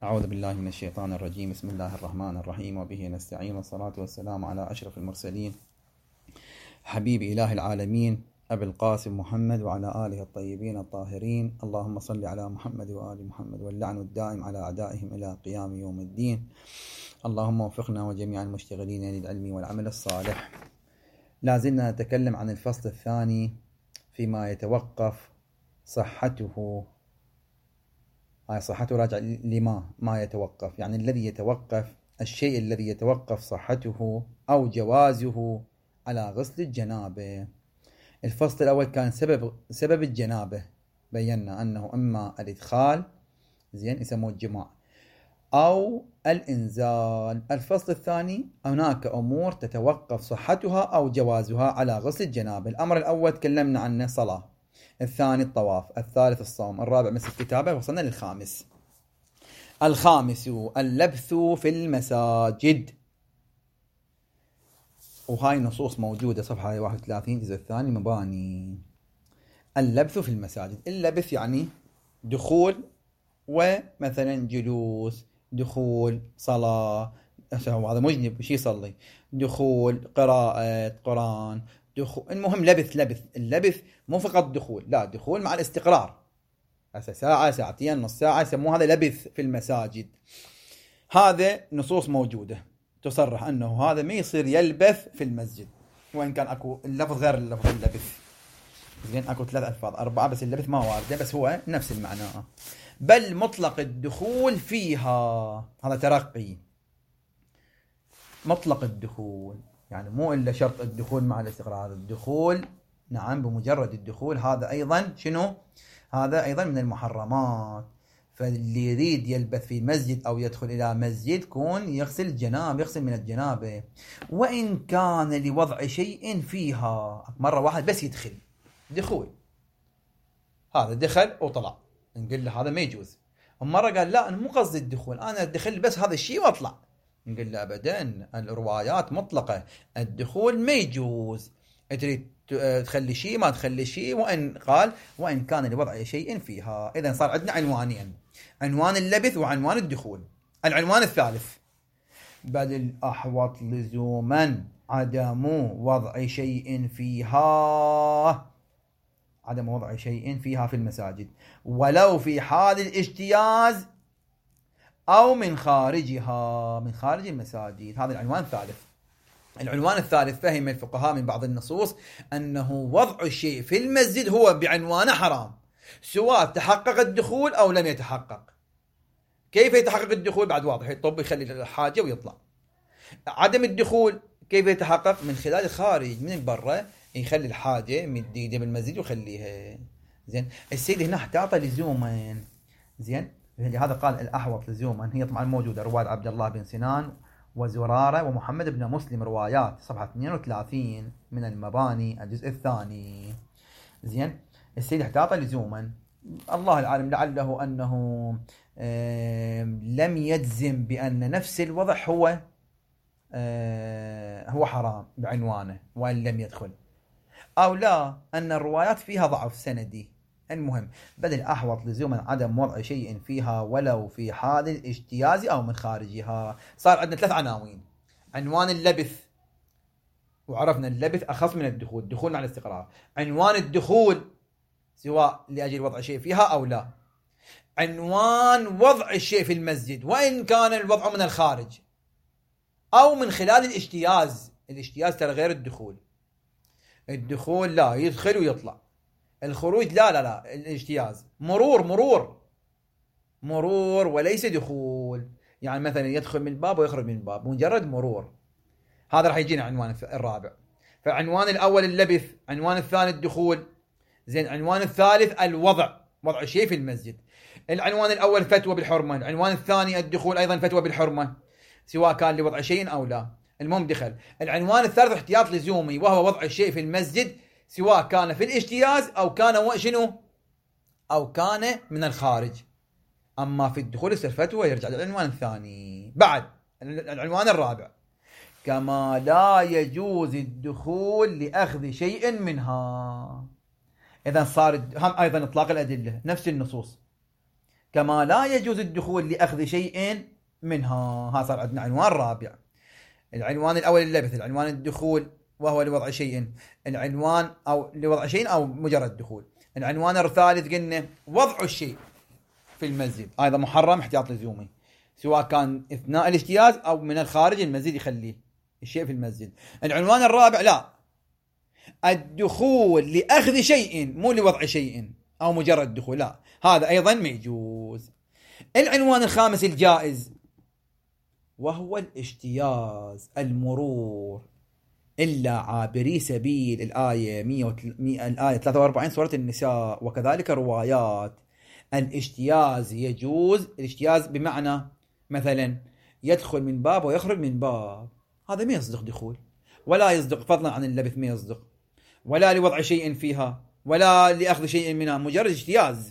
أعوذ بالله من الشيطان الرجيم. بسم الله الرحمن الرحيم، وبه نستعين، والصلاة والسلام على أشرف المرسلين حبيب إله العالمين أبي القاسم محمد وعلى آله الطيبين الطاهرين. اللهم صل على محمد وآل محمد، واللعن الدائم على أعدائهم إلى قيام يوم الدين. اللهم وفقنا وجميع المشتغلين للعلم والعمل الصالح. لازلنا نتكلم عن الفصل الثاني فيما يتوقف صحته. صحته راجع ما يتوقف، يعني الذي يتوقف، الشيء الذي يتوقف صحته أو جوازه على غسل الجنابة. الفصل الأول كان سبب الجنابة، بينا أنه إما الإدخال، يسموه الجماع، أو الإنزال. الفصل الثاني هناك أمور تتوقف صحتها أو جوازها على غسل الجنابة. الأمر الأول تكلمنا عنه صلاة، الثاني الطواف، الثالث الصوم، الرابع مس الكتابة، وصلنا للخامس. الخامس اللبث في المساجد، وهاي نصوص موجودة صفحة 31 الجزء الثاني مباني. اللبث في المساجد، اللبث يعني دخول ومثلا جلوس، دخول صلاة، هذا مجنب شي يصلي، دخول قراءة قرآن، دخول، المهم لبث. اللبث مو فقط دخول، لا، دخول مع الاستقرار، ساعة ساعتين نص ساعة، يسموه هذا لبث في المساجد. هذا نصوص موجودة تصرح أنه هذا ما يصير يلبث في المسجد، وإن كان أكو اللفظ غير اللفظ اللبث، أكو 3 ألفاظ 4، بس اللبث ما واردة، بس هو نفس المعنى. بل مطلق الدخول فيها، هذا ترقي. مطلق الدخول يعني مو إلا شرط الدخول مع الاستقرار، الدخول نعم بمجرد الدخول، هذا أيضا شنو؟ هذا أيضا من المحرمات. فاللي يريد يلبث في مسجد أو يدخل إلى مسجد كون يغسل من الجنابة، وإن كان لوضع شيء فيها. مرة واحد بس يدخل دخول، هذا دخل وطلع، نقول له هذا ما يجوز. مرة قال لا، أنا مو قصدي الدخول، أنا أدخل بس هذا الشيء وأطلع، نقول له أبدا، الروايات مطلقة، الدخول ما يجوز، تريد تخلي شيء ما تخلي شيء، وإن كان لوضع شيء فيها. إذا صار عندنا عنوانين، عنوان اللبث وعنوان الدخول. العنوان الثالث: بل الأحوط لزوما عدم وضع شيء فيها، عدم وضع شيء فيها في المساجد، ولو في حال الاجتياز أو من خارجها، من خارج المساجد. هذا العنوان الثالث. العنوان الثالث فهم الفقهاء من بعض النصوص أنه وضع الشيء في المسجد هو بعنوان حرام، سواء تحقق الدخول أو لم يتحقق. كيف يتحقق الدخول؟ بعد واضح، يطب يخلي الحاجة ويطلع. عدم الدخول كيف يتحقق؟ من خلال الخارج، من برا، يخلي الحاجة مديدة بالمسجد ويخليها. زين، السيد هنا احتاط لزوما. زين، لهذا قال الأحوط لزوما. هي طبعا موجودة رواية عبد الله بن سنان وزرارة ومحمد بن مسلم، روايات صفحة 32 من المباني الجزء الثاني. زين، السيد احتاط لزوما، الله العالم، لعله أنه لم يجزم بأن نفس الوضع هو حرام بعنوانه وأن لم يدخل، أو لا، أن الروايات فيها ضعف سندي. المهم، بل الأحوط لزوما عدم وضع شيء فيها ولو في حال الاجتياز أو من خارجها. صار عندنا 3 عناوين: عنوان اللبث، وعرفنا اللبث أخص من الدخول، دخول مع الاستقرار. عنوان الدخول سواء لأجل وضع شيء فيها أو لا. عنوان وضع الشيء في المسجد، وإن كان الوضع من الخارج أو من خلال الاجتياز. الاجتياز ترى غير الدخول. الدخول لا، يدخل ويطلع. الخروج لا، الاجتياز مرور وليس دخول. يعني مثلا يدخل من الباب ويخرج من الباب، مجرد مرور. هذا راح يجينا عنوان الرابع. فعنوان الأول اللبث، عنوان الثاني الدخول. زين، عنوان الثالث وضع شيء في المسجد. العنوان الأول فتوى بالحرمة، العنوان الثاني الدخول أيضا فتوى بالحرمة، سواء كان لوضع شيء أو لا. المهم دخل. العنوان الثالث احتياط لزومي، وهو وضع الشيء في المسجد سواء كان في الاجتياز أو كان شنو، أو كان من الخارج. أما في الدخول يصير فتوى، يرجع للعنوان الثاني. بعد العنوان الرابع: كما لا يجوز الدخول لأخذ شيء منها. إذا صار هم أيضا إطلاق الأدلة، نفس النصوص. كما لا يجوز الدخول لأخذ شيء منها. ها صار عندنا عنوان رابع. العنوان الأول اللبث، العنوان الدخول وهو لوضع شيء، العنوان أو لوضع شيء أو مجرد دخول. العنوان الثالث قلنا وضع الشيء في المسجد، هذا محرم احتياط لزومي، سواء كان اثناء الاجتياز او من الخارج المسجد يخليه الشيء في المسجد. العنوان الرابع لا، الدخول لاخذ شيء مو لوضع شيء او مجرد دخول، لا هذا ايضا ما يجوز. العنوان الخامس الجائز وهو الاجتياز، المرور إلا عابري سبيل، الآية 43 سورة النساء، وكذلك روايات. الاجتياز يجوز، الاجتياز بمعنى مثلا يدخل من باب ويخرج من باب، هذا ما يصدق دخول، ولا يصدق فضلا عن اللبث، ما يصدق، ولا لوضع شيء فيها، ولا لأخذ شيء منها، مجرد اجتياز.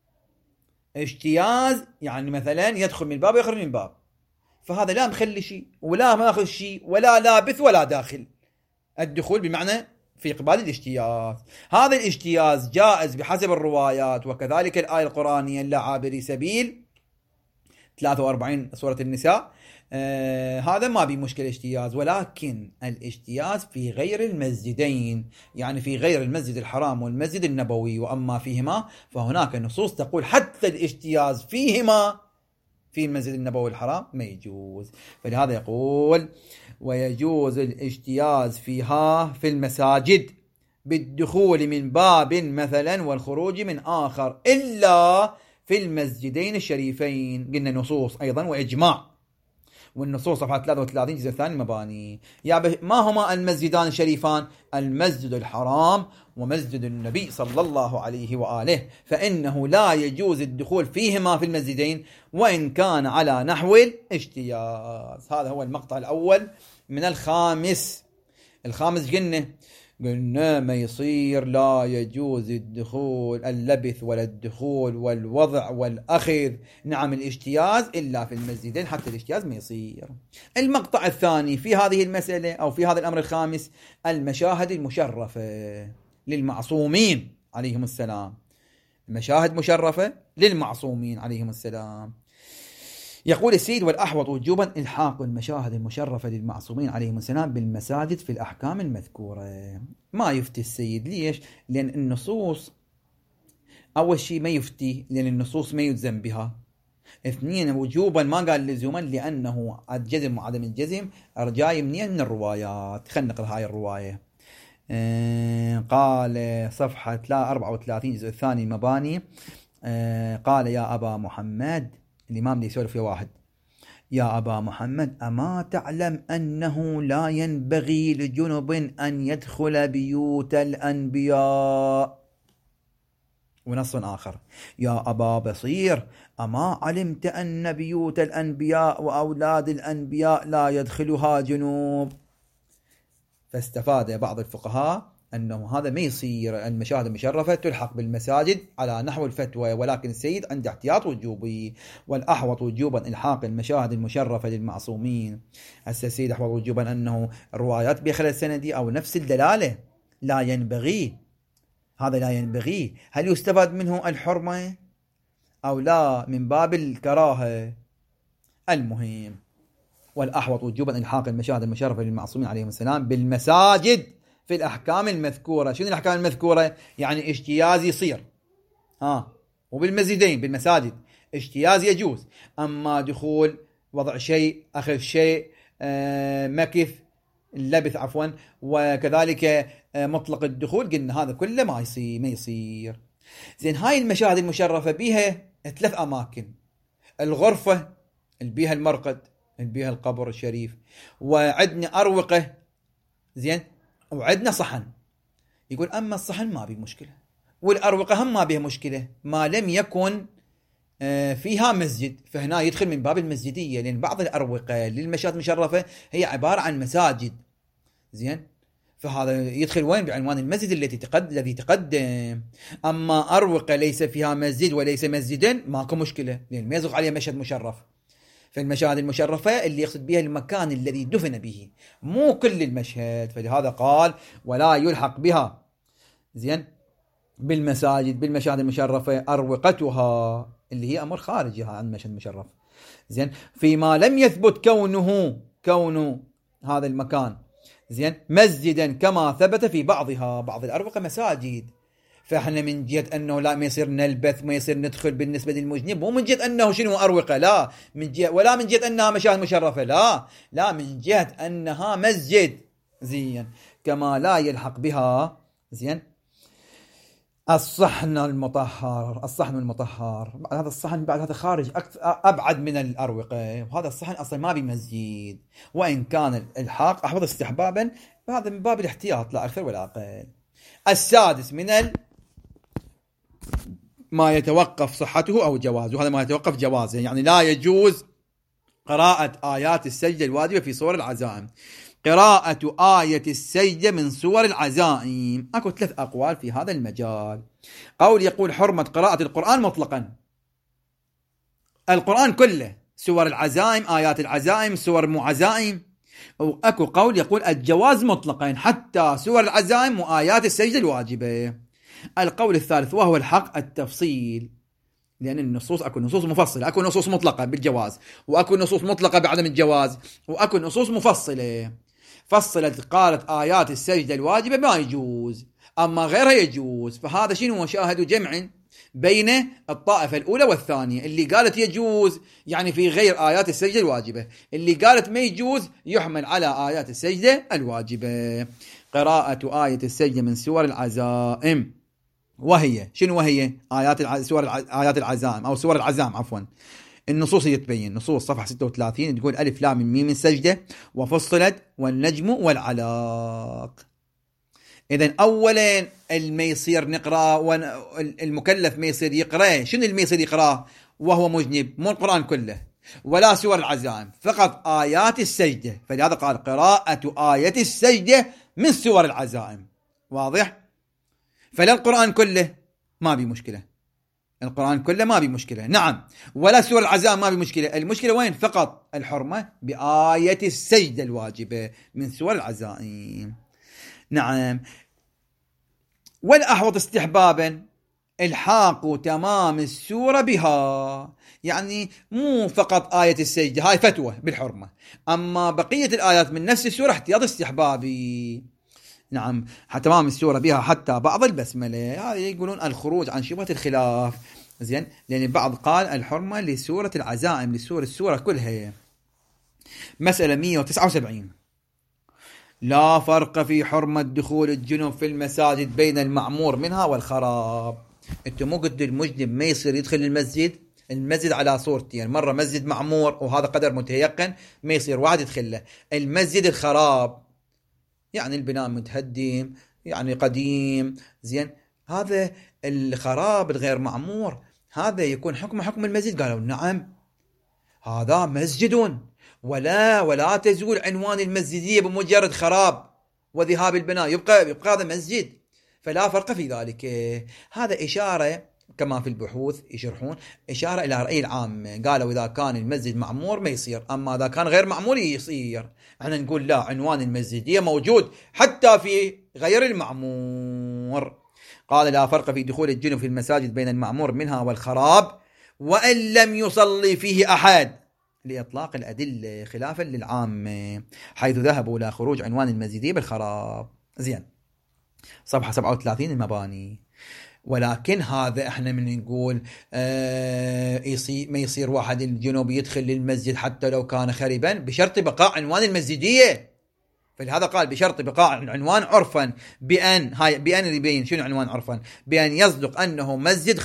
اجتياز يعني مثلا يدخل من باب ويخرج من باب، فهذا لا مخلي شيء ولا ماخذ شيء ولا لابث ولا داخل. الدخول بمعنى في قبال الاجتياز. هذا الاجتياز جائز بحسب الروايات، وكذلك الآية القرآنية لا عابري سبيل 43 سورة النساء، هذا ما بي مشكلة اجتياز. ولكن الاجتياز في غير المسجدين، يعني في غير المسجد الحرام والمسجد النبوي، وأما فيهما فهناك نصوص تقول حتى الاجتياز فيهما في المسجد النبوي الحرام ما يجوز. فلهذا يقول ويجوز الاجتياز فيها في المساجد بالدخول من باب مثلا والخروج من آخر، إلا في المسجدين الشريفين. قلنا نصوص أيضا وإجماع، والنصوص صفحة 33 جزء الثاني المباني. ما هما المسجدان الشريفان؟ المسجد الحرام ومسجد النبي صلى الله عليه وآله، فإنه لا يجوز الدخول فيهما في المسجدين وإن كان على نحو الاجتياز. هذا هو المقطع الأول من الخامس. الخامس قلنا ما يصير، لا يجوز الدخول اللبث ولا الدخول والوضع والأخذ، نعم الاجتياز إلا في المسجدين، حتى الاجتياز ما يصير. المقطع الثاني في هذه المسألة أو في هذا الأمر الخامس المشاهد المشرفة للمعصومين عليهم السلام، مشاهد مشرفة للمعصومين عليهم السلام. يقول السيد والأحوط وجوبا إلحاق المشاهد المشرفة للمعصومين عليهم السلام بالمساجد في الأحكام المذكورة. ما يفتي السيد، ليش؟ لأن النصوص أول شيء ما يفتي، لأن النصوص ما يلزم بها. اثنين وجوبا ما قال لزوما، لأنه الجزم وعدم الجزم جاي منين؟ من الروايات. خلينا نقرأ هاي الرواية. قال صفحة 34 جزء الثاني المباني، قال يا أبا محمد، الإمام اللي يسولف يا واحد، يا أبا محمد أما تعلم أنه لا ينبغي لجنب أن يدخل بيوت الأنبياء؟ ونص آخر يا أبا بصير أما علمت أن بيوت الأنبياء وأولاد الأنبياء لا يدخلها جنوب؟ فاستفاد بعض الفقهاء أنه هذا ما يصير، المشاهد المشرفة تلحق بالمساجد على نحو الفتوى، ولكن السيد عند احتياط وجوبي. والأحوط وجوبا إلحاق المشاهد المشرفة للمعصومين. السيد أحوط وجوبا أنه الروايات بخلال السندي أو نفس الدلالة لا ينبغي، هذا لا ينبغي، هل يستفاد منه الحرمة أو لا من باب الكراهة؟ المهم والأحوط وجوبا إلحاق المشاهد المشرفة للمعصومين عليهم السلام بالمساجد في الأحكام المذكورة. شنو الأحكام المذكورة؟ يعني اجتياز يصير، وبالمسجدين بالمساجد اجتياز يجوز، أما دخول وضع شيء أخذ شيء مكث اللبث عفوا، وكذلك مطلق الدخول، قلنا هذا كله ما يصير. زين هاي المشاهد المشرفة بيها 3 أماكن: الغرفة اللي بيها المرقد اللي بيها القبر الشريف، وعندنا أروقة، زين، وعندنا صحن. يقول أما الصحن ما بيه مشكلة، والأروقة هم ما بيه مشكلة ما لم يكن فيها مسجد، فهنا يدخل من باب المسجدية، لأن بعض الأروقة للمشاهد المشرفة هي عبارة عن مساجد، زين، فهذا يدخل وين؟ بعنوان المسجد الذي تقدم. أما أروقة ليس فيها مسجد وليس مسجدا ماكو مشكلة، لأن ما يزغ عليه مشهد مشرف. فالمشاهد المشرفة اللي يقصد بها المكان الذي دفن به، مو كل المشهد. فلهذا قال ولا يلحق بها، زين، بالمساجد بالمشاهد المشرفة أروقتها اللي هي أمر خارجي عن المشهد المشرف. زين، فيما لم يثبت كونه هذا المكان زين مسجدا كما ثبت في بعض الأروقة مساجد، فاحنا من جهة انه لا ما يصير نلبث، ما يصير ندخل بالنسبة للمجنب، مو من جهة انه شنو أروقة، لا من جهة، ولا من جهة انها مشاهد مشرفة، لا من جهة انها مسجد. زين، كما لا يلحق بها زين الصحن المطهر. بعد هذا الصحن، بعد هذا خارج ابعد من الأروقة، وهذا الصحن اصلا ما بمسجد، وان كان الالحاق احفظ استحبابا، هذا من باب الاحتياط لا اكثر ولا اقل. السادس من ما يتوقف صحته أو جوازه، هذا ما يتوقف جوازه، يعني لا يجوز قراءة آيات السجدة الواجبة في صور العزائم. قراءة آية السجدة من صور العزائم، أكو 3 أقوال في هذا المجال. قول يقول حرمة قراءة القرآن مطلقا، القرآن كله، صور العزائم، آيات العزائم، صور مو عزائم. وأكو قول يقول الجواز مطلقا حتى صور العزائم وآيات السجدة الواجبة. القول الثالث وهو الحق التفصيل، لأن النصوص أكو نصوص مفصلة، أكو نصوص مطلقة بالجواز، وأكو نصوص مطلقة بعدم الجواز، وأكو نصوص مفصلة فصلت قالت آيات السجدة الواجبة ما يجوز، أما غيرها يجوز. فهذا شنو؟ شاهد جمع بين الطائفة الأولى والثانية، اللي قالت يجوز يعني في غير آيات السجدة الواجبة، اللي قالت ما يجوز يحمل على آيات السجدة الواجبة. قراءة آية السجدة من سور العزائم، وهي شنو؟ وهي آيات العزائم أو سور العزائم عفوا. النصوص يتبين، نصوص صفحة 36 تقول ألف لام ميم السجدة وفصلت والنجم والعلاق. إذن أولا ما يصير نقرأ، والمكلف ما يصير يقرأ، شنو اللي ما يصير يقرأ وهو مجنب؟ مو القرآن كله ولا سور العزائم، فقط آيات السجدة. فلهذا قال قراءة آية السجدة من سور العزائم، واضح؟ فلا القرآن كله ما بي مشكلة، القرآن كله ما بي مشكلة، نعم، ولا سور العزائم ما بي مشكلة. المشكلة وين؟ فقط الحرمة بآية السجدة الواجبة من سور العزائم، نعم. والأحوط استحبابا الحاق تمام السورة بها، يعني مو فقط آية السجدة، هاي فتوى بالحرمة، أما بقية الآيات من نفس السورة احتياط استحبابي، نعم، تمام السورة بها حتى بعض البسملة. هذا يقولون الخروج عن شبهة الخلاف، زين، لأن البعض قال الحرمة لسورة العزائم، السورة كلها. مسألة 179، لا فرق في حرمة دخول الجنوب في المساجد بين المعمور منها والخراب. انتو مو قلت المجنب ما يصير يدخل المسجد على صورتين، يعني مرة مسجد معمور وهذا قدر متيقن ما يصير واحد يدخل له، المسجد الخراب يعني البناء متهدم يعني قديم، زين، هذا الخراب الغير معمور هذا يكون حكم المسجد. قالوا نعم هذا مسجد ولا تزول عنوان المسجدية بمجرد خراب وذهاب البناء، يبقى هذا مسجد، فلا فرق في ذلك. هذا إشارة كما في البحوث يشرحون، إشارة إلى رأي العام، قالوا إذا كان المسجد معمور ما يصير، أما إذا كان غير معمور يصير. احنا نقول لا، عنوان المسجدية موجود حتى في غير المعمور. قال لا فرق في دخول الجنوب في المساجد بين المعمور منها والخراب وأن لم يصلي فيه أحد، لإطلاق الأدلة خلافا للعام، حيث ذهبوا إلى خروج عنوان المسجدية بالخراب. زين، صفحة 37 المباني. ولكن هذا احنا من نقول ما يصير واحد الجنوب يدخل للمسجد حتى لو كان خربا بشرط بقاء عنوان المسجدية. فلهذا قال بشرط بقاء العنوان عرفا، بأن يبين شنو عنوان عرفا، بأن يصدق أنه مسجد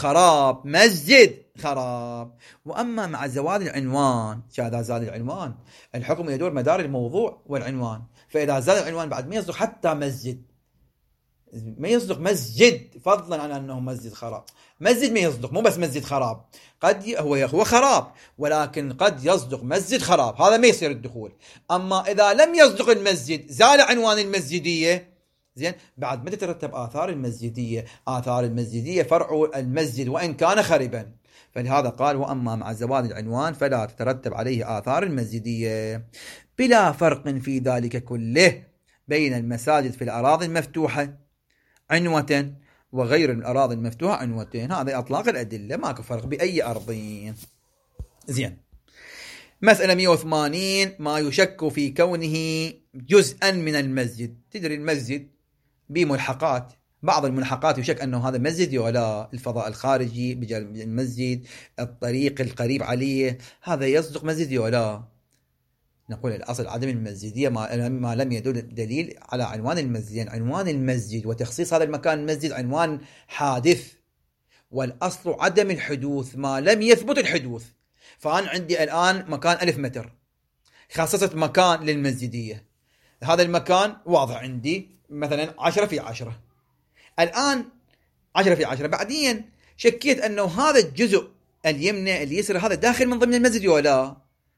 خراب. وأما مع زوال العنوان، إذا زال العنوان الحكم يدور مدار الموضوع والعنوان، فإذا زال العنوان بعد ما يصدق حتى مسجد، ما يصدق مسجد فضلا عن أنه مسجد خراب، مسجد ما يصدق، مو بس مسجد خراب، قد هو خراب ولكن قد يصدق مسجد خراب، هذا ما يصير الدخول. أما إذا لم يصدق المسجد، زال عنوان المسجدية، زين، بعد ما تترتب آثار المسجدية فرع المسجد وإن كان خربا. فلهذا قال وأما مع زوال العنوان فلا تترتب عليه آثار المسجدية، بلا فرق في ذلك كله بين المساجد في الأراضي المفتوحة عنوة وغير الأراضي المفتوحة عنوتين. هذا إطلاق الأدلة، ماكو فرق بأي أرضين. زين. مسألة 180. ما يشك في كونه جزءا من المسجد. تدري المسجد بملحقات، بعض الملحقات يشك أنه هذا مسجد ولا الفضاء الخارجي بجانب المسجد، الطريق القريب عليه، هذا يصدق مسجد ولا؟ نقول الأصل عدم المسجدية ما لم يدل دليل على عنوان المسجد. يعني عنوان المسجد وتخصيص هذا المكان المسجد عنوان حادث، والأصل عدم الحدوث ما لم يثبت الحدوث. فأنا عندي الآن مكان 1000 متر، خصصت مكان للمسجدية، هذا المكان واضح عندي مثلا 10 في 10، الآن 10 في 10، بعدين شكيت أنه هذا الجزء اليمنى اليسرى هذا داخل من ضمن المسجد ولا؟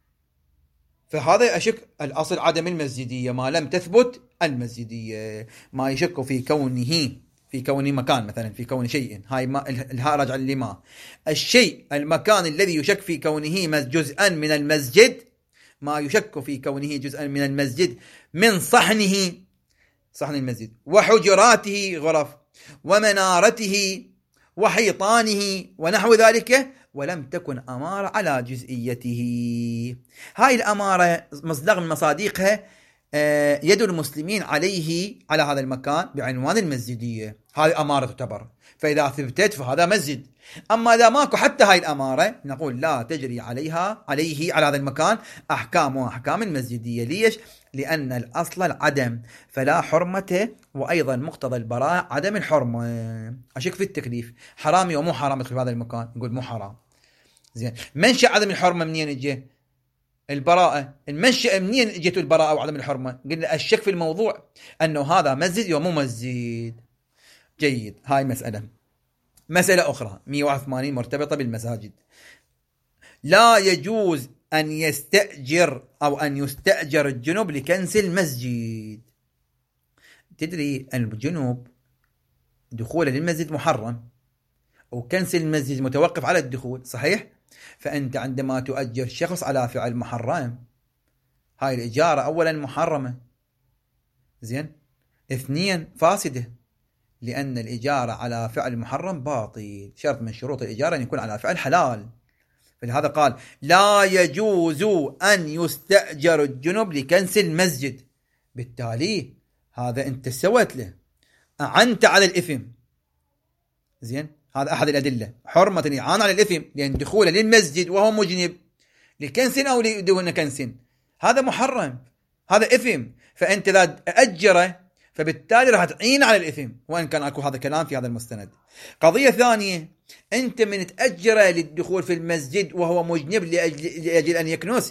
فهذا أشك الأصل عدم المسجدية ما لم تثبت المسجدية. ما يشك في كونه مكان، مثلا في كون شيء، هاي ما الها راجع لما الشيء المكان الذي يشك في كونه جزءا من المسجد، ما يشك في كونه جزءا من المسجد من صحن المسجد وحجراته غرف ومنارته وحيطانه ونحو ذلك، ولم تكن أمارة على جزئيته. هاي الأمارة مصدر من مصادقها يد المسلمين على هذا المكان بعنوان المسجدية، هذه أمارة تعتبر، فإذا ثبتت فهذا مسجد. أما إذا ماكو حتى هاي الأمارة نقول لا تجري عليه على هذا المكان أحكام المسجدية. ليش؟ لأن الأصل العدم فلا حرمة، وأيضا مقتضى البراءة عدم الحرمة. أشك في التكليف، حرامي ومو حرام يدخل في هذا المكان، نقول مو حرام. زين، منشأ عدم الحرمة منين اجى؟ البراءة. المنشأ منين اجت البراءة وعدم الحرمة؟ قلنا الشك في الموضوع أنه هذا مسجد ومو مسجد. جيد، هاي مسألة أخرى 181 مرتبطة بالمساجد. لا يجوز أن يستأجر أو أن يستأجر الجنوب لكنس المسجد. تدري أن الجنوب دخوله للمسجد محرم، وكنس المسجد متوقف على الدخول، صحيح؟ فأنت عندما تؤجر شخص على فعل محرم، هاي الإجارة أولا محرمة، زين، 2 فاسدة، لأن الإجارة على فعل محرم باطل، شرط من شروط الإجارة أن يكون على فعل حلال. فلهذا قال لا يجوز أن يستأجر الجنوب لكنس المسجد. بالتالي هذا أنت سويت له، أعنت على الإثم. زين، هذا أحد الأدلة، حرمة الإعانة على الإثم، لأن دخوله للمسجد وهو مجنب لكنس أو لدون كنس هذا محرم، هذا إثم. فأنت إذا أجره فبالتالي راح تعين على الإثم، وإن كان أكو هذا كلام في هذا المستند. قضية ثانية، أنت من تأجره للدخول في المسجد وهو مجنب لأجل أن يكنس،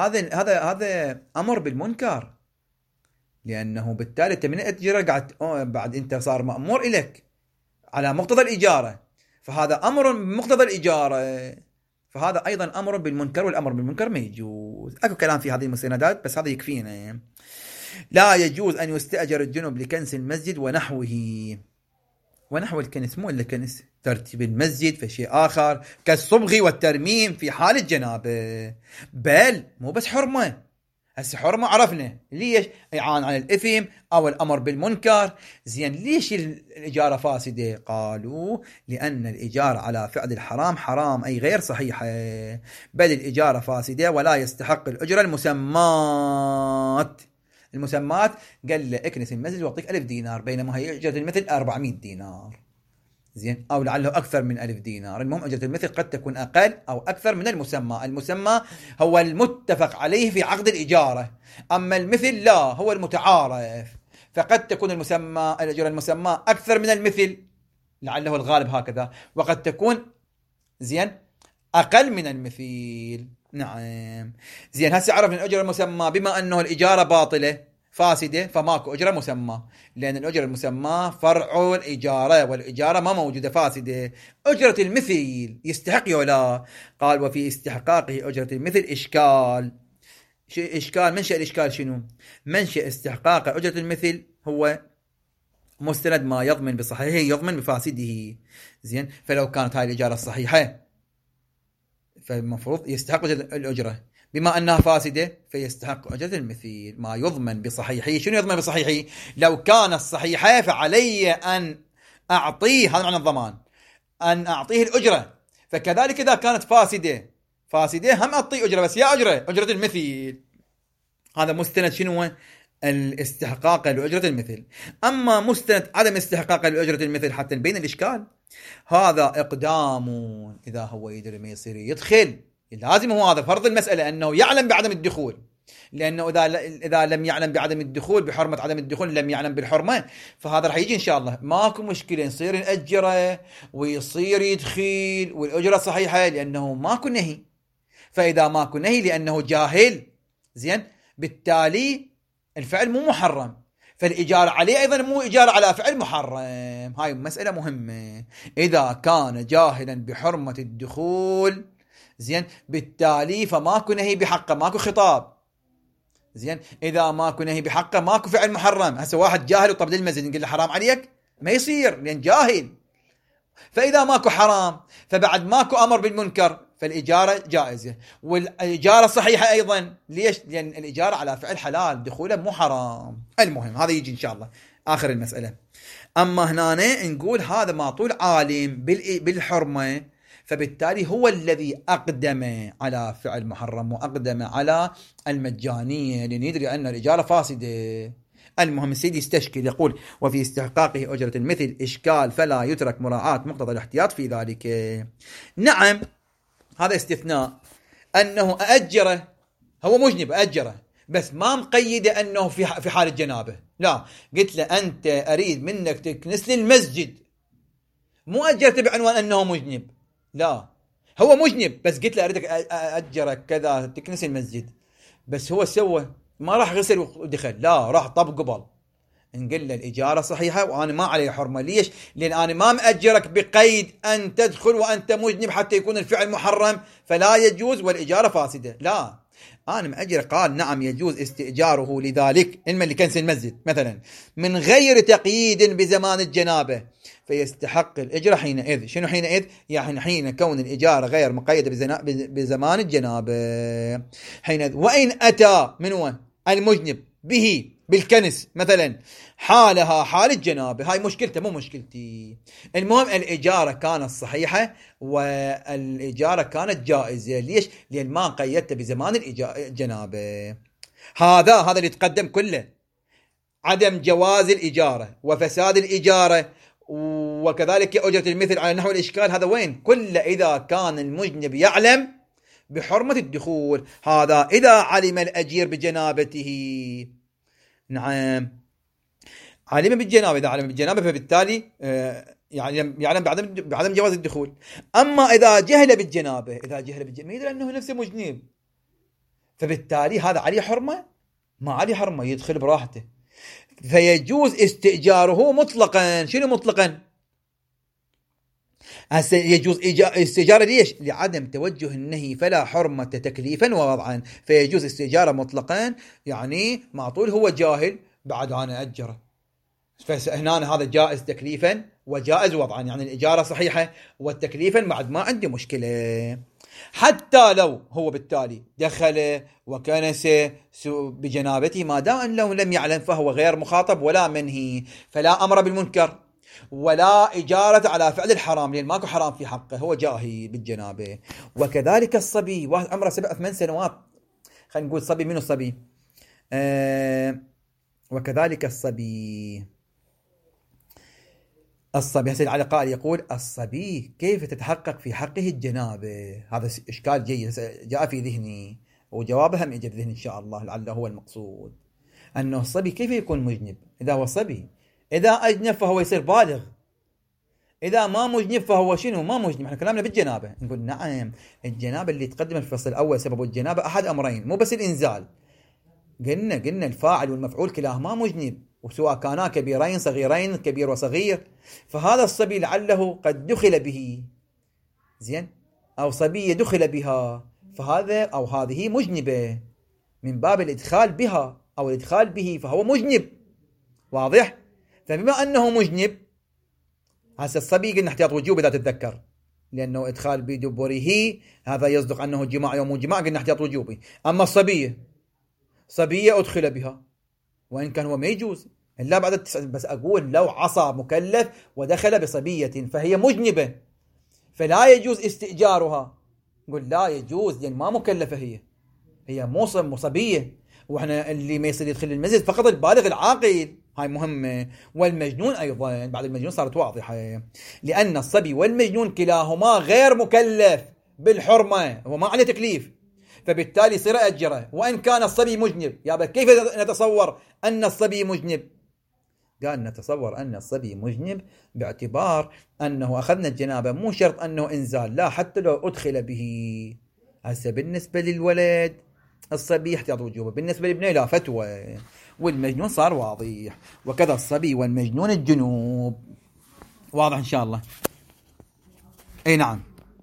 هذا أمر بالمنكر، لأنه بالتالي أنت من تأجره قاعد بعد أنت صار مأمور إليك على مقتضى الإجارة، فهذا أمر بمقتضى الإجارة، فهذا أيضا أمر بالمنكر، والأمر بالمنكر ما يجوز. أكو كلام في هذه المستندات بس هذا يكفينا. لا يجوز أن يستأجر الجنوب لكنس المسجد ونحو الكنس، مو إلا كنس، ترتيب المسجد في شيء آخر كالصبغ والترميم في حال الجنابة، بل مو بس حرمة. هسه حرمة عرفنا، ليش؟ إعانة على الإثم أو الأمر بالمنكر. زين، ليش الإجارة فاسدة؟ قالوا لأن الإجارة على فعل الحرام حرام، أي غير صحيحة، بل الإجارة فاسدة ولا يستحق الأجرة المسمات. قال له اكنس المسجد واعطيك 1000 دينار، بينما هي أجرة المثل 400 دينار. زين، أو لعله أكثر من 1000 دينار. المهم أجرة المثل قد تكون أقل أو أكثر من المسمى هو المتفق عليه في عقد الإجارة، أما المثل لا، هو المتعارف، فقد تكون الأجرة المسمى أكثر من المثل، لعله الغالب هكذا، وقد تكون زين أقل من المثيل. نعم. زين، هسه عرفنا الأجرة المسمى، بما أنه الإجارة باطلة فاسدة فماكو أجرة مسمى، لأن الأجرة المسمى فرع الإجارة، والإجارة ما موجودة فاسدة. أجرة المثل يستحق ولا؟ قال وفي استحقاقه أجرة المثل إشكال. منشأ الإشكال شنو؟ منشأ استحقاق أجرة المثل هو مستند ما يضمن بصحيحه يضمن بفاسده. زين، فلو كانت هاي الإجارة الصحيحة فالمفروض يستحق الأجرة، بما أنها فاسدة فيستحق أجرة المثيل. ما يضمن بصحيحه، شنو يضمن بصحيحه؟ لو كان الصحيحة فعلي أن أعطيه، هذا معنى الضمان، أن أعطيه الأجرة. فكذلك إذا كانت فاسدة هم أعطيه أجرة، بس يا أجرة المثل. هذا مستند شنو هو؟ الاستحقاق لأجرة المثل. أما مستند عدم استحقاق لأجرة المثل حتى نبين الإشكال، هذا إقدام إذا هو يدري ما يصير يدخل، لازم هو هذا فرض المسألة أنه يعلم بعدم الدخول، لأنه إذا لم يعلم بعدم الدخول بحرمة عدم الدخول لم يعلم بالحرمة، فهذا راح يجي إن شاء الله ماكو مشكلة، يصير نأجره ويصير يدخل والأجرة صحيحة لأنه ماكو نهي. فإذا ماكو نهي لأنه جاهل، زين، بالتالي الفعل مو محرم، فالإجارة عليه أيضا مو إجارة على فعل محرم. هاي مسألة مهمة. إذا كان جاهلا بحرمة الدخول، زين، بالتالي فماكو نهي بحقه، ماكو خطاب. زين، إذا ماكو نهي بحقه ماكو فعل محرم. هسه واحد جاهل وطب للمسجد نقول له حرام عليك؟ ما يصير لأن جاهل. فإذا ماكو حرام فبعد ماكو أمر بالمنكر، فالإجارة جائزة والإجارة صحيحة أيضا. ليش؟ لأن الإجارة على فعل حلال، دخوله مو حرام. المهم هذا يجي إن شاء الله آخر المسألة. أما هنا نقول هذا ما طول عالم بالحرمة، فبالتالي هو الذي أقدم على فعل محرم وأقدم على المجانية، لأن يدري أن الإجارة فاسدة. المهم السيد يستشكل يقول: وفي استحقاقه أجرة المثل إشكال، فلا يترك مراعاة مقتضى الاحتياط في ذلك. نعم، هذا استثناء، أنه أأجره، هو مجنب أأجره، بس ما مقيدة أنه في حال الجنابة. لا، قلت له أنت أريد منك تكنس لي المسجد، مو أجرته بعنوان أنه مجنب، لا، هو مجنب بس قلت له أريدك أجرك كذا تكنس المسجد، بس هو سوى ما راح غسل ودخل، لا، راح طب قبل. نقول له الإجارة صحيحة وأنا ما علي حرمة. ليش؟ لأن أنا ما مأجرك بقيد أن تدخل وأنت مجنب حتى يكون الفعل محرم فلا يجوز والإجارة فاسدة، لا، أنا مأجر. قال: نعم يجوز استئجاره لذلك، اللي كنس المسجد مثلا، من غير تقييد بزمان الجنابة، فيستحق الإجرة حينئذ. شنو حينئذ؟ يعني حين كون الإجارة غير مقيدة بزمان الجنابة حينئذ. وإن أتى منه المجنب به بالكنس مثلا حالها حال الجنابة، هاي مشكلته مو مشكلتي. المهم الإجارة كانت صحيحة والإجارة كانت جائزة. ليش؟ لأن ما قيدت بزمان الجنابة. هذا اللي يتقدم كله، عدم جواز الإجارة وفساد الإجارة وكذلك أجرة المثل على نحو الإشكال. هذا وين؟ كل إذا كان المجنب يعلم بحرمة الدخول. هذا إذا علم الأجير بجنابته. نعم، علم بالجنابة. إذا علم بالجنابة فبالتالي يعلم بعدم جواز الدخول. أما إذا جهل بالجنابة، ما يدري أنه نفسه مجنب، فبالتالي هذا عليه حرمة؟ ما عليه حرمة، يدخل براحته. فيجوز استئجاره مطلقا. شنو مطلقا؟ يجوز استئجاره. ليش؟ لعدم توجه النهي، فلا حرمة تكليفا ووضعا. فيجوز استئجاره مطلقا، يعني معطول هو جاهل بعد أنا أجره، فهنا هذا جائز تكليفا وجائز وضعا، يعني الإجارة صحيحة والتكليفا بعد ما عندي مشكلة. حتى لو هو بالتالي دخل وكنس بجنابته، ما دام أنه لم يعلم فهو غير مخاطب ولا منهي، فلا أمر بالمنكر ولا إجارة على فعل الحرام، لأن ماكو حرام في حقه، هو جاهل بالجنابة. وكذلك الصبي، واحد عمره 7-8 سنوات، خلينا نقول صبي. منو الصبي؟ وكذلك الصبي هسه على قائل يقول: الصبي كيف تتحقق في حقه الجنابة؟ هذا إشكال جيد جاء في ذهني، وجوابه هم يجي في ذهني إن شاء الله، لعله هو المقصود. أنه الصبي كيف يكون مجنب إذا هو صبي؟ إذا أجنب فهو يصير بالغ، إذا ما مجنب فهو شنو؟ ما مجنب. احنا كلامنا بالجنابة. نقول نعم، الجنابة اللي تقدم في الفصل الأول سبب الجنابة أحد أمرين، مو بس الإنزال. قلنا الفاعل والمفعول كلاهما مجنب، وسواء كانا كبيرين صغيرين، كبير وصغير. فهذا الصبي لعله قد دخل به، زين، أو صبية دخل بها، فهذا أو هذه مجنبة من باب الإدخال بها أو الإدخال به، فهو مجنب. واضح؟ فبما أنه مجنب، هسه الصبي قلنا احتياط وجوب إذا تتذكر، لأنه إدخال بدبره هذا يصدق أنه جماع يوم جماع، قلنا احتياط وجوبي. أما الصبية أدخل بها وإن كان هو ما يجوز، لا بعد بس أقول لو عصى مكلف ودخل بصبية فهي مجنبة فلا يجوز استئجارها، نقول لا يجوز لأن ما مكلفة، هي مصبية، واحنا اللي ما يصير يدخل المسجد فقط البالغ العاقل، هاي مهمة. والمجنون أيضا، بعد المجنون صارت واضحة، لأن الصبي والمجنون كلاهما غير مكلف بالحرمة، هو ما عليه تكليف، فبالتالي يصير أجره وإن كان الصبي مجنب. يابا كيف نتصور أن الصبي مجنب؟ قال نتصور أن الصبي مجنب باعتبار أنه أخذنا الجنابة، مو شرط أنه إنزال، لا حتى لو أدخل به. هسه بالنسبة للولد الصبي يحتاط وجوبه، بالنسبة للبنية لا فتوى، والمجنون صار واضح، وكذا الصبي والمجنون الجنوب. واضح إن شاء الله؟ أي نعم.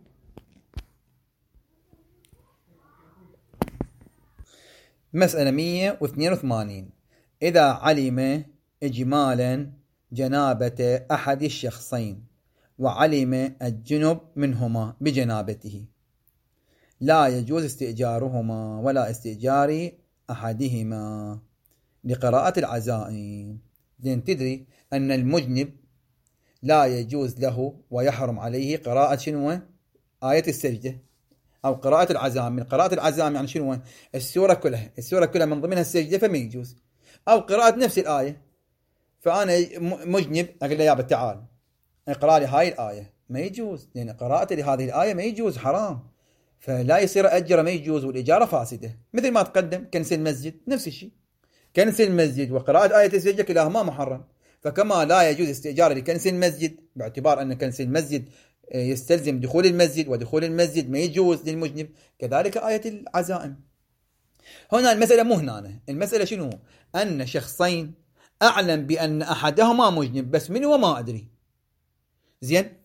مسألة 182. إذا علم إجمالا جنابة أحد الشخصين وعلم الجنب منهما بجنابته لا يجوز استئجارهما ولا استئجار أحدهما لقراءة العزائم. لأن تدري أن المجنب لا يجوز له ويحرم عليه قراءة شنو؟ آية السجدة أو قراءة العزائم. من قراءة العزائم يعني شنو؟ السورة كلها من ضمنها السجدة فما يجوز، أو قراءة نفس الآية. فأنا مجنب أقول له يابا تعال اقرأ لي هاي الآية، ما يجوز، لأن قراءة لهذه الآية ما يجوز، حرام، فلا يصير أجر، ما يجوز، والإجارة فاسدة. مثل ما تقدم كنس المسجد نفس الشيء، كنس المسجد وقراءة آية السجدة كلاهما محرم، فكما لا يجوز استئجار لكنس المسجد باعتبار أن كنس المسجد يستلزم دخول المسجد، ودخول المسجد ما يجوز للمجنب، كذلك آية العزائم. هنا المسألة مو هنا، المسألة شنو؟ أن شخصين أعلم بأن أحدهما مجنب بس من هو ما أدري، زين،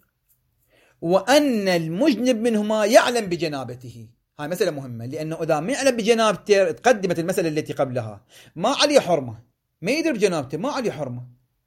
وأن المجنب منهما يعلم بجنابته. هاي مسألة مهمة، لأنه إذا ما يعلم بجنابته تقدمت المسألة التي قبلها، ما عليه حرمة، ما يدري بجنابته ما عليه حرمة.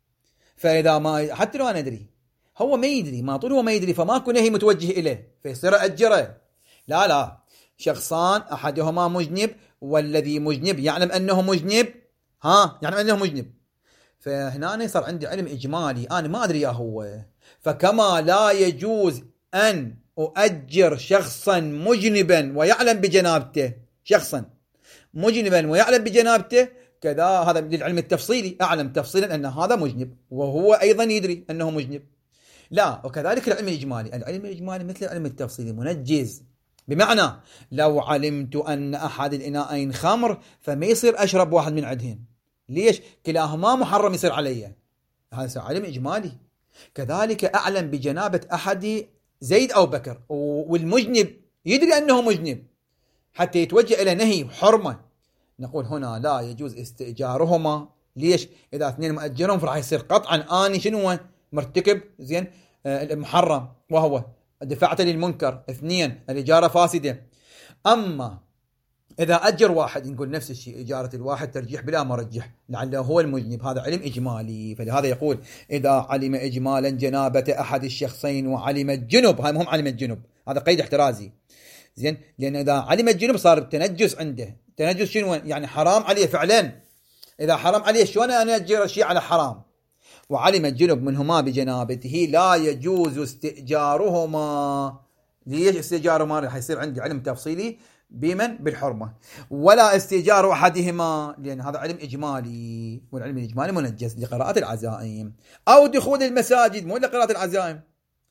فإذا ما حتى لو أنا أدري هو ما يدري، ما طول هو ما يدري فماكو نهي متوجه إليه فيصير أجره. لا شخصان أحدهما مجنب والذي مجنب يعلم أنه مجنب، يعلم أنه مجنب، فهنا صار عندي علم إجمالي أنا ما أدري يا هو. فكما لا يجوز أن أؤجر شخصا مجنبا ويعلم بجنابته، شخصا مجنبا ويعلم بجنابته، كذا هذا من العلم التفصيلي، أعلم تفصيلا أن هذا مجنب وهو أيضا يدري أنه مجنب. لا، وكذلك العلم الإجمالي، العلم الإجمالي مثل العلم التفصيلي منجز، بمعنى لو علمت أن أحد الإناءين خمر فما يصير أشرب واحد من عندهن، ليش؟ كلاهما محرم يصير علي، هذا علم إجمالي. كذلك أعلم بجنابة أحد زيد أو بكر والمجنب يدري أنه مجنب حتى يتوجه إلى نهي حرمة، نقول هنا لا يجوز استئجارهما، ليش؟ إذا اثنين مؤجرهم فراح يصير قطعا أني شنو مرتكب زين المحرم، وهو دفعت للمنكر، اثنين الإجارة فاسدة. أما إذا أجر واحد نقول نفس الشيء، إجارة الواحد ترجيح بلا مرجح لعله هو المجنب، هذا علم إجمالي. فلهذا يقول إذا علم إجمالا جنابة أحد الشخصين وعلم الجنب، هاي مهم، علم الجنب هذا قيد احترازي، زين، لأن إذا علم الجنب صار التنجس عنده، تنجس شنو يعني؟ حرام عليه فعلا، إذا حرام عليه شلون أنا أجر الشيء على حرام؟ وعلم الجنب منهما بجنابته لا يجوز استئجارهما، ليش استئجارهما؟ راح يصير عندي علم تفصيلي بمن؟ بالحرمة، ولا استئجار أحدهما لأن هذا علم إجمالي، والعلم الإجمالي منجز لقراءة العزائم أو دخول المساجد، مو لقراءة العزائم،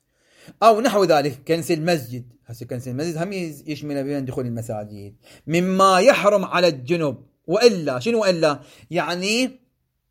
أو نحو ذلك، كنس المسجد. هسه كنس المسجد هم يشمل بين دخول المساجد مما يحرم على الجنب. وإلا شنو إلا؟ يعني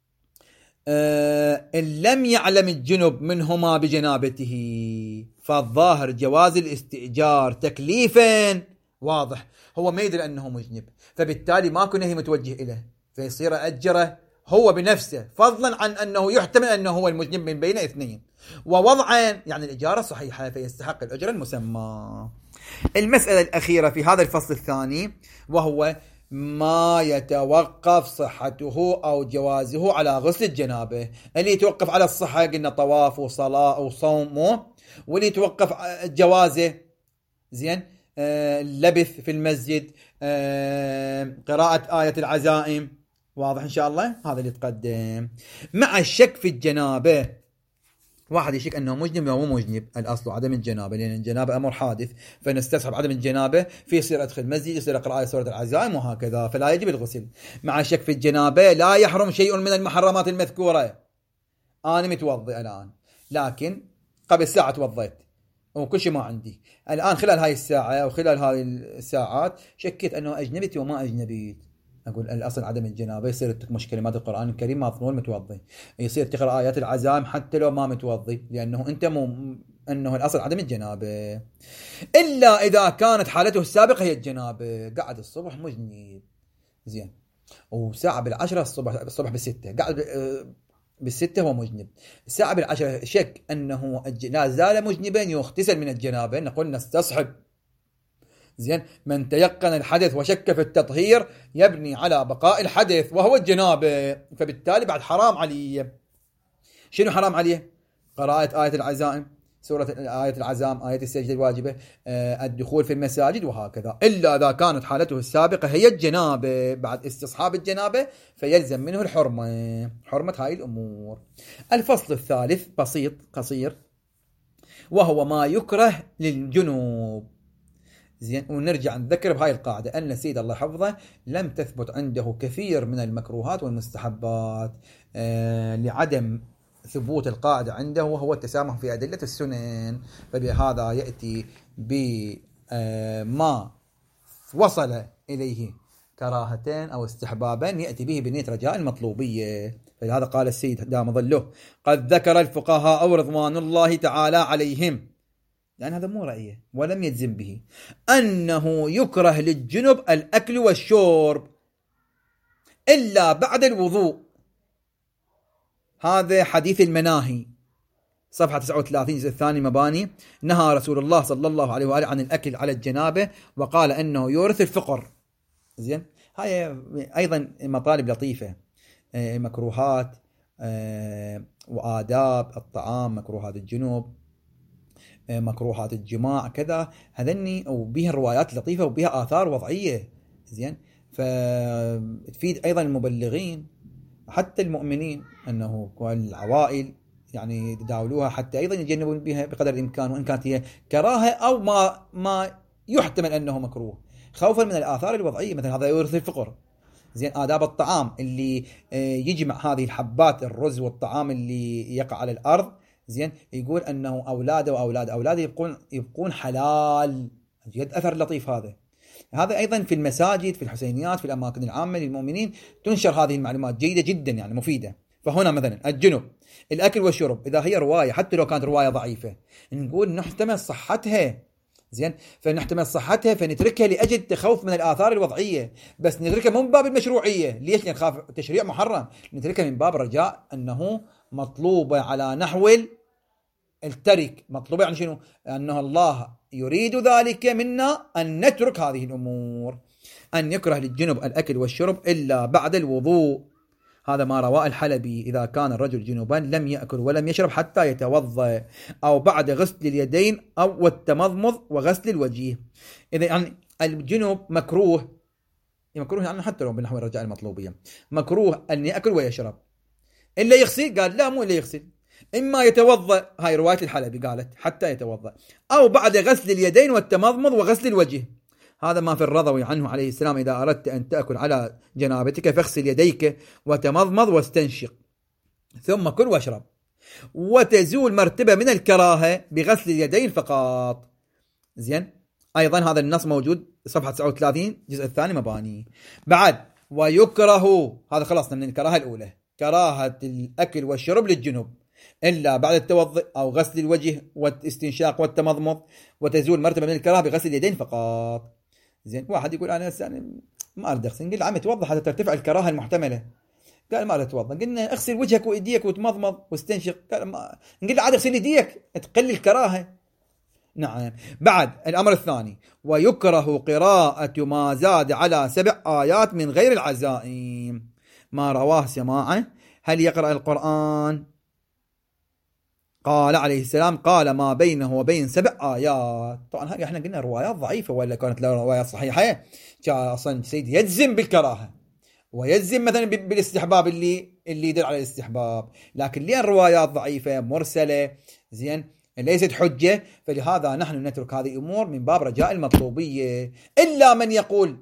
إن لم يعلم الجنب منهما بجنابته فالظاهر جواز الاستئجار تكليفا، واضح، هو ما يدري أنه مجنب فبالتالي ماكو نهي متوجه إليه فيصير أجره هو بنفسه، فضلا عن أنه يحتمل أنه هو المجنب من بين اثنين، ووضعا يعني الإجارة صحيحة فيستحق الأجر المسمى. المسألة الأخيرة في هذا الفصل الثاني وهو ما يتوقف صحته أو جوازه على غسل الجنابة. اللي يتوقف على الصحة قلنا طواف وصلاة أو صوم، واللي يتوقف جوازه زين اللبث في المسجد، قراءة آية العزائم، واضح إن شاء الله. هذا اللي يتقدم. مع الشك في الجنابة، واحد يشك أنه مجنب أو مو مجنب، الأصل عدم الجنابة، لأن الجنابة أمر حادث، فنستصحب عدم الجنابة في يصير أدخل مسجد، يصير أقرأ سورة العزائم وهكذا، فلا يجب الغسل. مع الشك في الجنابة لا يحرم شيء من المحرمات المذكورة. أنا متوضئ الآن، لكن قبل ساعة توضيت وكل شيء ما عندي، الآن خلال هاي الساعة أو خلال هاي الساعات شكيت أنه أجنبت وما أجنبيت، أقول الأصل عدم الجنابة، يصير تكمش كلمات القرآن الكريم مظنون متوضي، يصير تقرأ آيات العزائم حتى لو ما متوضي، لأنه أنت أنه الأصل عدم الجنابة، إلا إذا كانت حالته السابقة هي الجنابة. قعد الصبح مجنب زين، وساعة بالعشرة الصبح بالستة، قعد بالستة هو مجنب، الساعة بالعشرة شك أنه لا زال مجنبا يغتسل من الجنابة، نقول نستصحب. زين، من تيقن الحدث وشك في التطهير يبني على بقاء الحدث وهو الجنابة، فبالتالي بعد حرام عليه. شنو حرام عليه؟ قراءة آية العزائم، سورة آية العزام، آية السجدة الواجبة، الدخول في المساجد وهكذا، إلا إذا كانت حالته السابقة هي الجنابة، بعد استصحاب الجنابة فيلزم منه الحرمة، حرمة هاي الأمور. الفصل الثالث بسيط قصير، وهو ما يكره للجنوب. زين، ونرجع نذكر بهاي القاعدة أن السيد الله حفظه لم تثبت عنده كثير من المكروهات والمستحبات لعدم ثبوت القاعدة عنده، وهو التسامح في أدلة السنن، فبهذا يأتي بما وصل إليه كراهتين أو استحبابين يأتي به بنية رجاء المطلوبية. فلهذا قال السيد دام ظله: قد ذكر الفقهاء رضوان الله تعالى عليهم، لأن هذا مو رأيه ولم يجزم به، أنه يكره للجنب الأكل والشرب إلا بعد الوضوء. هذا حديث المناهي صفحة 39 الجزء الثاني مباني. نهى رسول الله صلى الله عليه وآله عن الأكل على الجنابة، وقال أنه يورث الفقر. زين، هاي أيضا مطالب لطيفة، مكروهات وآداب الطعام، مكروهات الجنوب، مكروهات الجماع، كذا، هذني وبها روايات لطيفة وبها آثار وضعية. زين، فتفيد أيضا المبلغين حتى المؤمنين أنه العوائل يعني يداولوها حتى أيضا يتجنبون بها بقدر الإمكان، وإن كانت هي كراهة أو ما يحتمل أنه مكروه، خوفا من الآثار الوضعية، مثل هذا يورث الفقر. زين، آداب الطعام اللي يجمع هذه الحبات، الرز والطعام اللي يقع على الأرض، زين، يقول أنه أولاده وأولاد أولاده يبقون حلال. جد أثر لطيف هذا أيضا في المساجد، في الحسينيات، في الأماكن العامة للمؤمنين تنشر هذه المعلومات جيدة جدا، يعني مفيدة. فهنا مثلا الجنب، الأكل والشرب، إذا هي رواية حتى لو كانت رواية ضعيفة نقول نحتمل صحتها، زين، فنحتمل صحتها فنتركها لأجل التخوف من الآثار الوضعية، بس نتركها مو من باب المشروعية. ليش؟ نخاف تشريع محرم، نتركها من باب رجاء أنه مطلوبة على نحو الترك، مطلوبة يعني شنو؟ أنه الله يريد ذلك منا أن نترك هذه الأمور. أن يكره للجنب الأكل والشرب إلا بعد الوضوء، هذا ما رواه الحلبي: إذا كان الرجل جنوبا لم يأكل ولم يشرب حتى يتوضأ، أو بعد غسل اليدين أو التمضمض وغسل الوجه. إذا يعني الجنوب مكروه يعني حتى لو بنحو الرجاء المطلوبية، مكروه أن يأكل ويشرب، إلا يغسل، قال لا مو إلا يغسل، إما يتوضأ، هاي رواية الحلبي قالت حتى يتوضأ، أو بعد غسل اليدين والتمضمض وغسل الوجه. هذا ما في الرضوي عنه عليه السلام: إذا أردت أن تأكل على جنابتك فاغسل يديك وتمضمض واستنشق ثم كل واشرب، وتزول مرتبة من الكراهة بغسل اليدين فقط. زين، أيضا هذا النص موجود صفحة 39 الجزء الثاني مباني. بعد ويكره، هذا خلصنا من الكراهة الأولى، كراهة الأكل والشرب للجنوب إلا بعد التوضؤ أو غسل الوجه والاستنشاق والتمضمض، وتزول مرتبة من الكراهة بغسل اليدين فقط. زين، واحد يقول أنا ما أريد أغسل، نقول عمي توضح حتى ترتفع الكراهة المحتملة، قال ما أريد أتوضأ، قلنا اغسل وجهك وإيديك وتمضمض واستنشق، قال ما، نقول عاد اغسل يديك تقل الكراهة. نعم. بعد الأمر الثاني: ويكره قراءة ما زاد على 7 آيات من غير العزائم. ما رواه سماعه: هل يقرأ القرآن؟ قال عليه السلام: قال ما بينه وبين 7 آيات. طبعا هذه احنا قلنا روايات ضعيفة، ولا كانت له روايات صحيحة كان أصلا سيد يجزم بالكراهة، ويجزم مثلا بالاستحباب اللي يدل على الاستحباب، لكن لأن الروايات ضعيفة مرسلة زين ليست حجة، فلهذا نحن نترك هذه الأمور من باب رجاء المطلوبية. إلا من يقول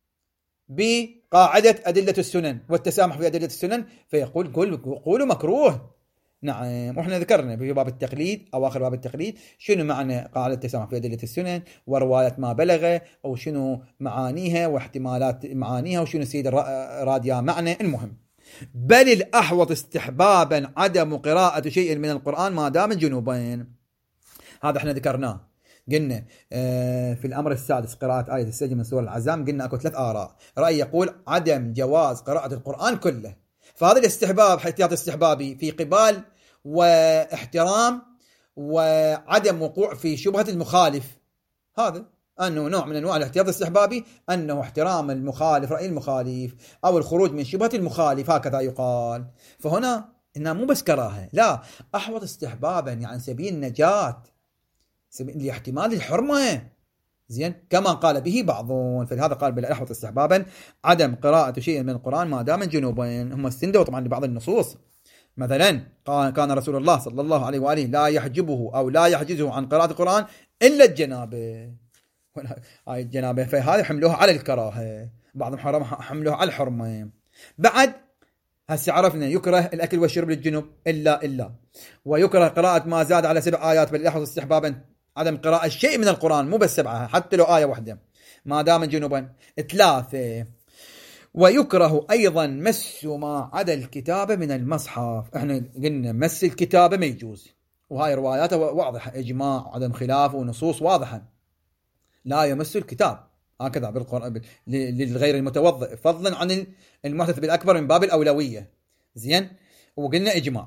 بقاعدة أدلة السنن والتسامح في أدلة السنن فيقول قولوا مكروه. نعم، وإحنا ذكرنا في باب التقليد أو آخر باب التقليد شنو معنى قاعدة التسامح في أدلة السنن ورواية ما بلغ، أو شنو معانيها واحتمالات معانيها، وشنو سيد راديا معنى. المهم، بل الأحوط استحبابا عدم قراءة شيء من القرآن ما دام جنوبين. هذا احنا ذكرناه، قلنا في الأمر السادس قراءة آية السجدة من سورة العزام، قلنا أكو 3 آراء. رأي يقول عدم جواز قراءة القرآن كله، فهذا الاستحباب احتياط استحبابي في قبال واحترام وعدم وقوع في شبهة المخالف. هذا أنه نوع من أنواع الاحتياط الاستحبابي، أنه احترام المخالف رأي المخالف أو الخروج من شبهة المخالف، هكذا يقال. فهنا إنها مو بس كراهة، لا، أحوط استحبابا يعني سبيل النجاة، لاحتمال الحرمة زين كما قال به بعضهم. فلهذا قال بالأحوط استحبابا عدم قراءة شيء من القرآن ما دام جنوبين. هم استندوا طبعا لبعض النصوص، مثلا كان رسول الله صلى الله عليه وآله لا يحجبه أو لا يحجزه عن قراءة القرآن إلا الجنابة. هاي الجنابة فهذا حملوها على الكراهة، بعضهم حملوها على الحرمة. بعد هسه عرفنا يكره الأكل والشرب للجنوب إلا ويكره قراءة ما زاد على 7 آيات، بل يحفظ استحبابا عدم قراءة شيء من القرآن مو بس 7 حتى لو آية واحدة ما دام جنوبا. 3 ويكره أيضا مس ما عدا الكتابة من المصحف. احنا قلنا مس الكتابة ما يجوز، وهاي رواياته واضحة، إجماع عدم خلاف ونصوص واضحة، لا يمس الكتاب هكذا بالقرآن للغير المتوضئ، فضلا عن المحدث بالأكبر من باب الأولوية. زين، وقلنا إجماع.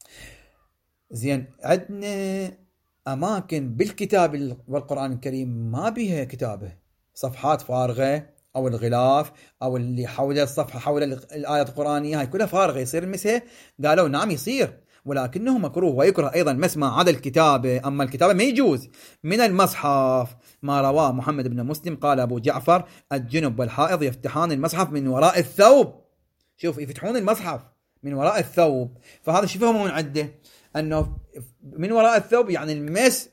زين، عندنا أماكن بالكتاب والقرآن الكريم ما بيها كتابة، صفحات فارغة أو الغلاف أو اللي حول الصفحة حول الآية القرآنية هاي كلها فارغة، يصير المسها؟ قالوا نعم يصير، ولكنه مكروه. ويكره أيضا مس ما عدا الكتابة، أما الكتابة ما يجوز من المصحف، ما رواه محمد بن مسلم قال أبو جعفر الجنب والحائض يفتحان المصحف من وراء الثوب. شوف، يفتحون المصحف من وراء الثوب، فهذا شو فهمه من عده؟ أنه من وراء الثوب يعني المس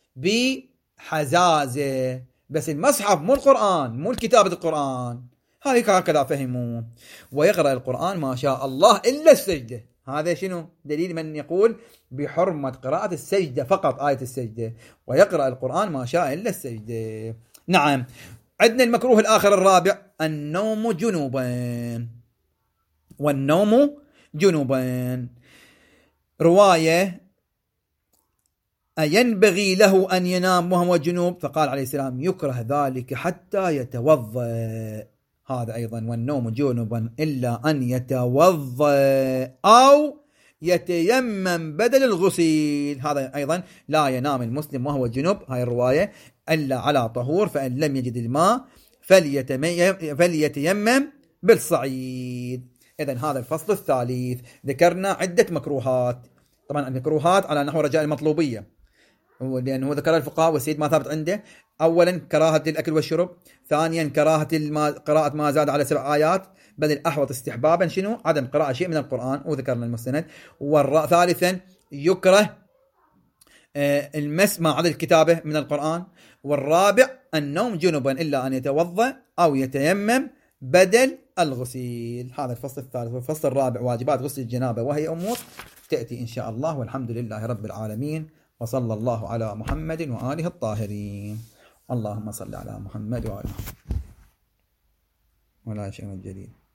بحزازة، بس المصحف مو القرآن، مو الكتابة القرآن، هاي هكذا فهموا. ويقرأ القرآن ما شاء الله إلا السجدة. هذا شنو دليل من يقول بحرمة قراءة السجدة فقط، آية السجدة، ويقرأ القرآن ما شاء إلا السجدة. نعم، عندنا المكروه الآخر الرابع النوم جنوبا. والنوم جنوبا رواية أينبغي له أن ينام وهو جنوب، فقال عليه السلام يكره ذلك حتى يتوضأ. هذا أيضا والنوم جنوبا إلا أن يتوضأ أو يتيمم بدل الغسيل. هذا أيضا لا ينام المسلم وهو جنوب، هاي الرواية، إلا على طهور، فإن لم يجد الماء فليتيمم بالصعيد. إذن هذا الفصل الثالث ذكرنا عدة مكروهات. طبعا المكروهات على نحو رجاء المطلوبية، لأنه ذكر الفقهاء والسيد ما ثابت عنده. أولا كراهة الأكل والشرب، ثانيا كراهة قراءة ما زاد على 7 آيات، بل الأحوط استحبابا شنو عدم قراءة شيء من القرآن، وذكرنا المستند. ثالثا يكره المس ما عدا الكتابة من القرآن. والرابع النوم جنبا إلا أن يتوضأ أو يتيمم بدل الغسيل. هذا الفصل الثالث. والفصل الرابع واجبات غسل الجنابة، وهي أمور تأتي إن شاء الله، والحمد لله رب العالمين، وصلى الله على محمد وآله الطاهرين. اللهم صل على محمد وآله ولا شيء جديد.